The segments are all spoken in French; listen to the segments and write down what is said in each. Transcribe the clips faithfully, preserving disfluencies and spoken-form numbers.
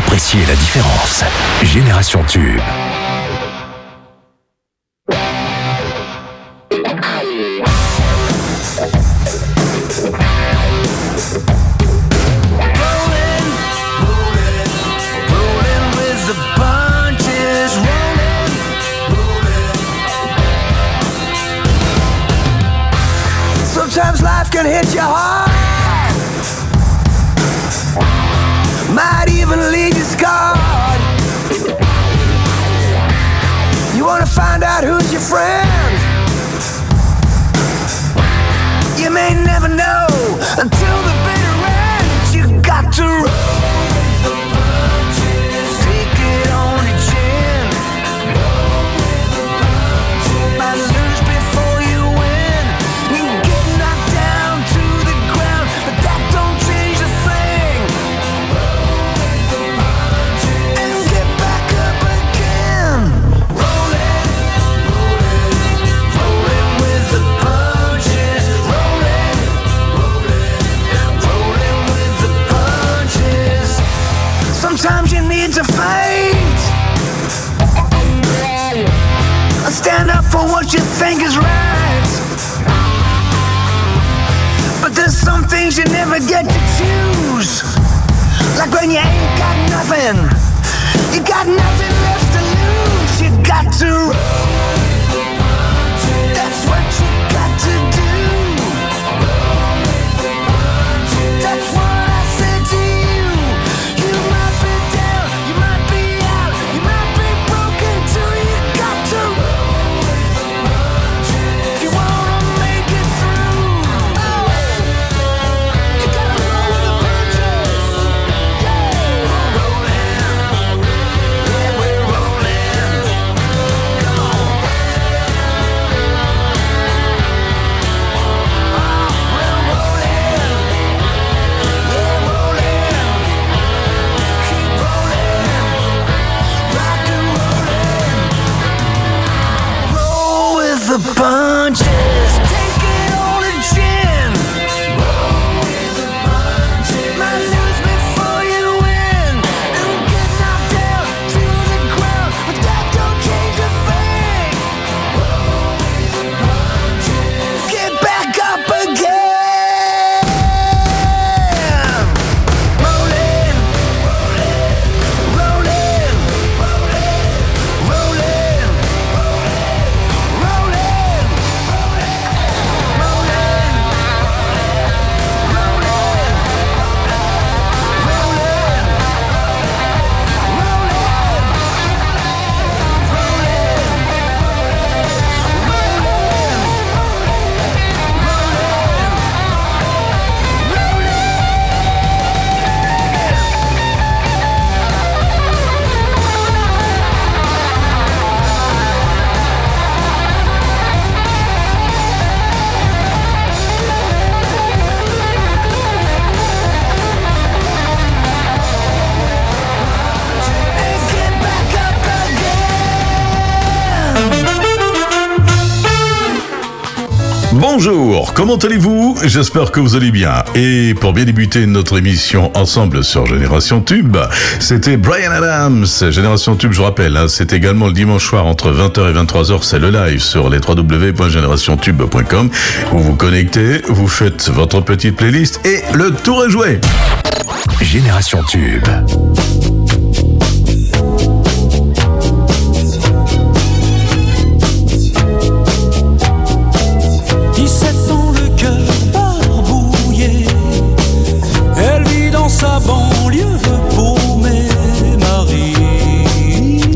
appréciez la différence. Génération Tube. Sometimes life can hit you hard, might even leave you scarred. You wanna find out who's your friend? You may never know until the bitter end. You got to roll with the punches, take it on your chin. Roll with the punches, might lose before you win. You get knocked down to the ground, but that don't change a thing. Roll with the punches and get back up again. Rolling, rolling, rolling with the punches. Rolling, rolling, rolling with the punches. Sometimes you need to fight. Stand up for what you think is right. But there's some things you never get to choose. Like when you ain't got nothing, you got nothing left to lose. You got to roll. That's what you got to do. That's what I said to you. You might be down, you might be out, you might be broken too. You got to roll if you wanna make it through. You gotta roll with the punches. Yeah, we're rolling. Yeah, we're rolling. Come on. Oh, we're rolling. Yeah, rolling. Keep rolling. Rock and rollin'. Roll with the punches. Take it on the chin. Roll with the punches. Might lose before you win. And get knocked down to the ground, but that don't change a thing. Roll with the punches. Get back up again. Rolling, rolling, rolling, rolling, rolling, rolling, Bonjour, comment allez-vous? J'espère que vous allez bien. Et pour bien débuter notre émission ensemble sur Génération Tube, c'était Bryan Adams. Génération Tube, je vous rappelle, hein, c'est également le dimanche soir entre vingt heures et vingt-trois heures, c'est le live sur les w w w point génération tube point com. Vous vous connectez, vous faites votre petite playlist et le tour est joué. Génération Tube. dix-sept ans, le cœur barbouillé. Elle vit dans sa banlieue paumée, Marie.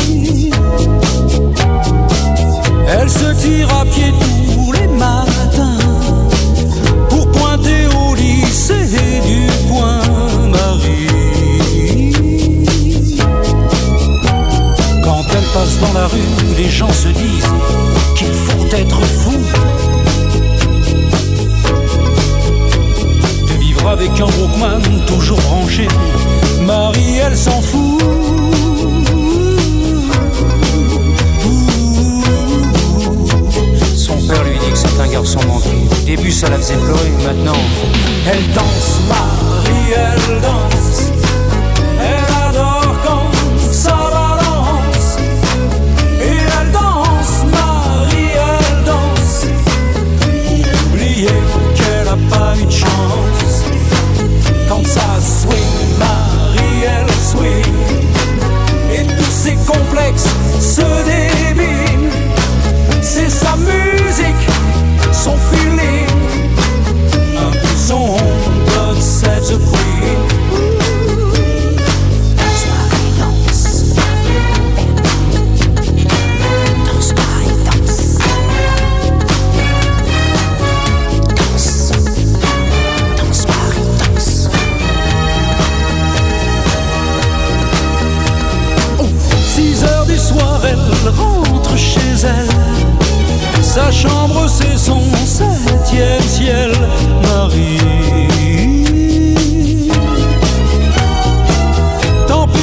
Elle se tire à pied tous les matins pour pointer au lycée du coin, Marie. Quand elle passe dans la rue, les gens se disent qu'il faut être fou avec un Walkman toujours branché. Marie, elle s'en fout. Son père lui dit que c'est un garçon manqué. Au début, ça la faisait pleurer. Maintenant, elle danse, Marie, elle danse. Elle adore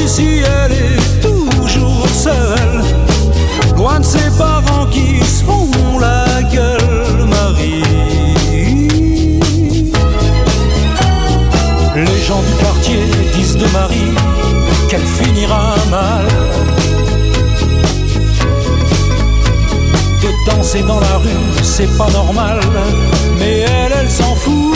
si elle est toujours seule, loin de ses parents qui se font la gueule, Marie. Les gens du quartier disent de Marie qu'elle finira mal. De danser dans la rue, c'est pas normal, mais elle, elle s'en fout.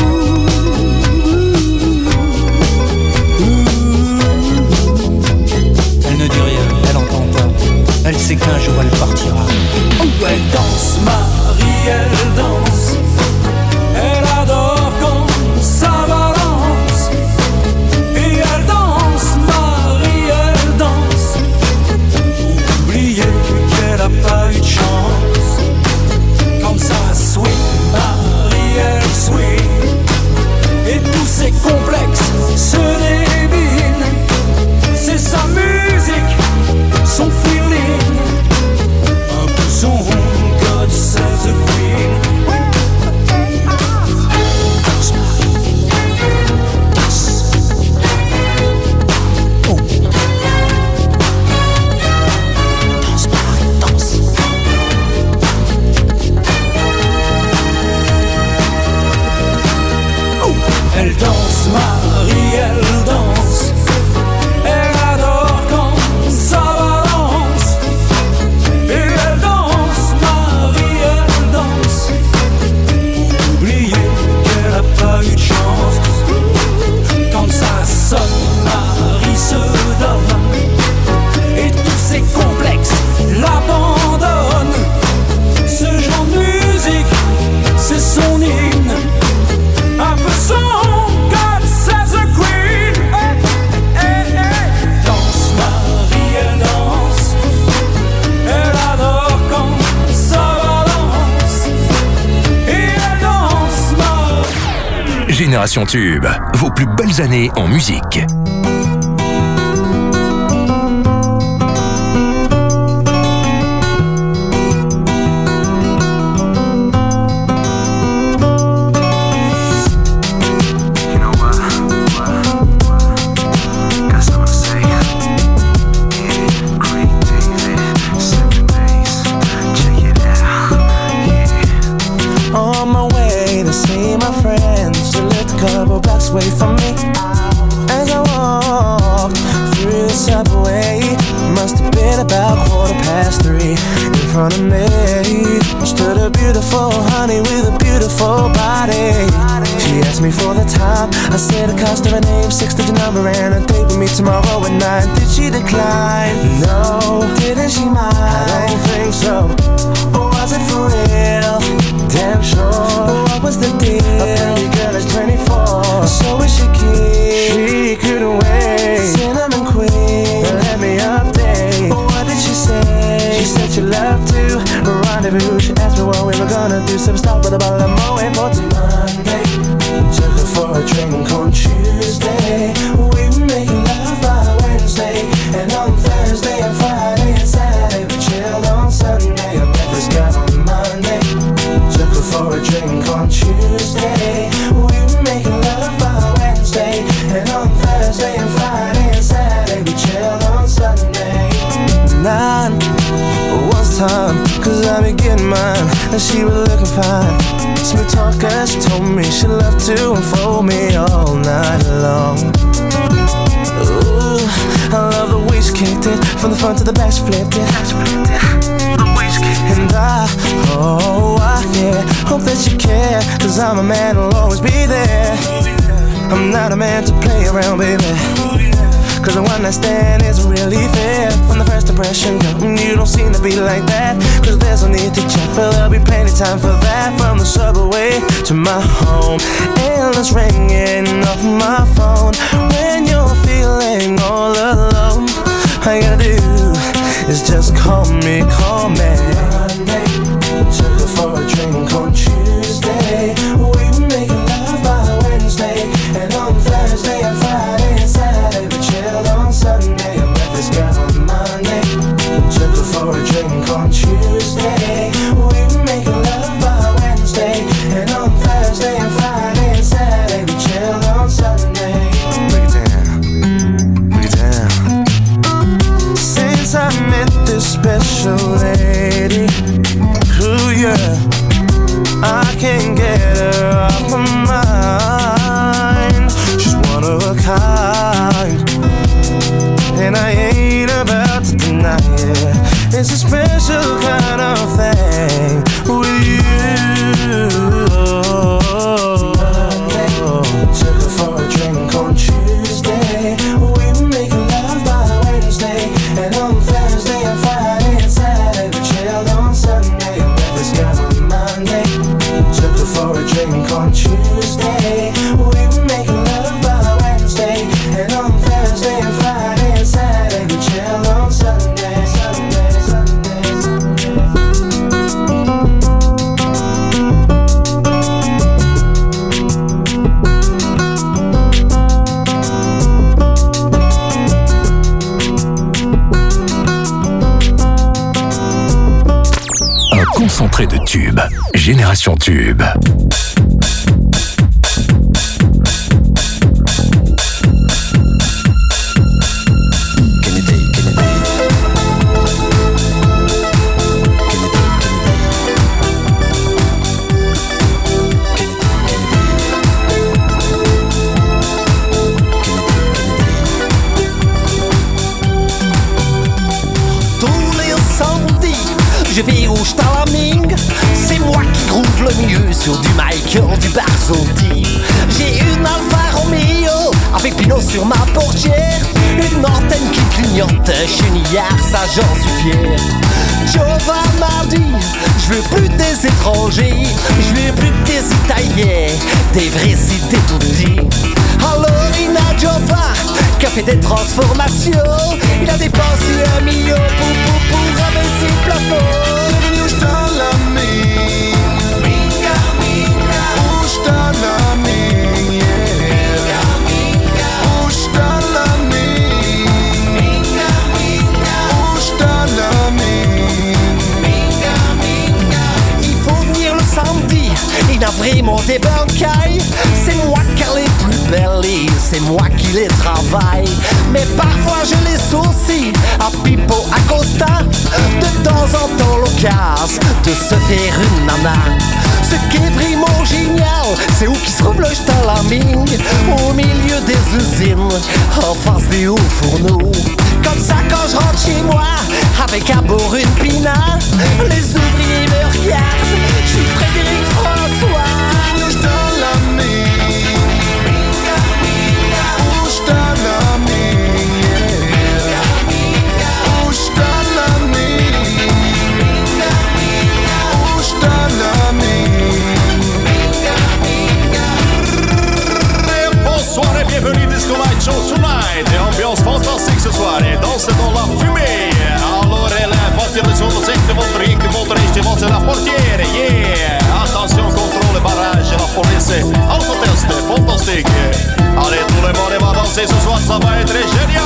Elle ne dit rien, elle entend pas. Elle sait qu'un jour elle partira. Où elle danse, Marie, elle danse. Elle adore quand ça balance. Et elle danse, Marie, elle danse. Oubliez qu'elle a pas eu de chance. Comme ça, sweet, Marie, elle sweet. Et tous ses complexes se débinent. C'est sa musique, son feeling, un peu son God save the Queen. Danse, Marie, danse. Oh. Danse, Marie, danse. Oh. Elle danse, Marie, elle danse. Elle adore quand ça balance. Et elle danse, Marie, elle danse. Oubliez qu'elle a pas eu de chance. Quand ça sonne, Marie se donne. Et tous ses complexes l'abandonnent. Ce genre de musique, c'est son hymne. Un peu son God save the Queen. Hey, hey, hey. Danse, Marie, elle danse. Elle adore quand ça balance. Et elle danse, Marie. Génération Tube, vos plus belles années en musique. You know what? Got something to say. Yeah, Craig David, seven days. Check it out. Yeah. On my way to see my friends, she lived a couple blocks away from me. As I walked through the subway, must have been about quarter past three. In front of me stood a beautiful honey with a beautiful body. She asked me for the time. I said the cost of her name, six-digit number, and a date with me tomorrow at nine. Did she decline? No. Didn't she mind? I don't think so. Or was it for real? Damn sure. What was the deal? A pretty girl is twenty-four, so is she keen? She couldn't wait. Cinnamon queen, let me update. What did she say? She said she loved to rendezvous. She asked me what we were gonna do. So we stopped with a bottle of Moet for Monday. Took her for a drink on Tuesday. We were making love by Wednesday. And on Thursday and Friday and Saturday we chilled on Sunday. I met this girl on Monday. Took her for a drink on Tuesday. We were making love by Wednesday. And on Thursday and Friday and Saturday we chilled on Sunday. Nine was time, cause I be getting mine. And she was looking fine. Smooth talker, she told me she loved to unfold me all night long. Ooh, I love the way she kicked it. From the front to the back she flipped it. And I, oh I, yeah, hope that you care. Cause I'm a man who'll always be there. I'm not a man to play around, baby. Cause the one night stand isn't really fair. From the first impression, girl, you don't seem to be like that. Cause there's no need to check, for there'll be plenty time for that. From the subway to my home, endless ringing off my phone. When you're feeling all alone, all you gotta do is just call me, call me. Monday, took her for a drink on Tuesday. We were making love by Wednesday. And on Thursday and Friday and Saturday we chilled on Sunday. I met this girl on Monday. Took her for a drink on Tuesday. We were making love by Wednesday. And on Thursday and Friday and Saturday we chilled on Sunday. Break it down, break it down. Tube. Génération Tube. Je vais au Stalaming, c'est moi qui groove le mieux sur du Michael, du Barzotti. J'ai une Alfa Romeo avec Pinot sur ma portière, une antenne qui clignote, chenillard, ça j'en suis fier. Jova m'a dit, je veux plus des étrangers, je veux plus des Italiens, des vrais idées tout dit. Alors il a Jova qui a fait des transformations, il a dépensé un million pour, pour, pour rabaisser le plafond. Il a vraiment des bancailles. C'est moi qui ai les plus belles et c'est moi qui les travaille. Mais parfois je les aussi à Pipo Acosta. De temps en temps l'occasion de se faire une nana. Ce qui est vraiment génial, c'est où qui se trouve le Stalaming, au milieu des usines, en face des hauts fourneaux. Comme ça quand je rentre chez moi, avec à bord une pina, les ouvriers me regardent, je suis Frédéric François. Bonsoir et bienvenue Disco Light Show Tonight. Et ambiance fantastique ce soir et danse dans la fumée. Alors elle est à partir de soixante votre inte motoriste mot la portiere. Yeah. Attention, contrôle, barrage, la police. Autotest, fantastique. Allez tout le monde va danser ce soir, ça va être génial.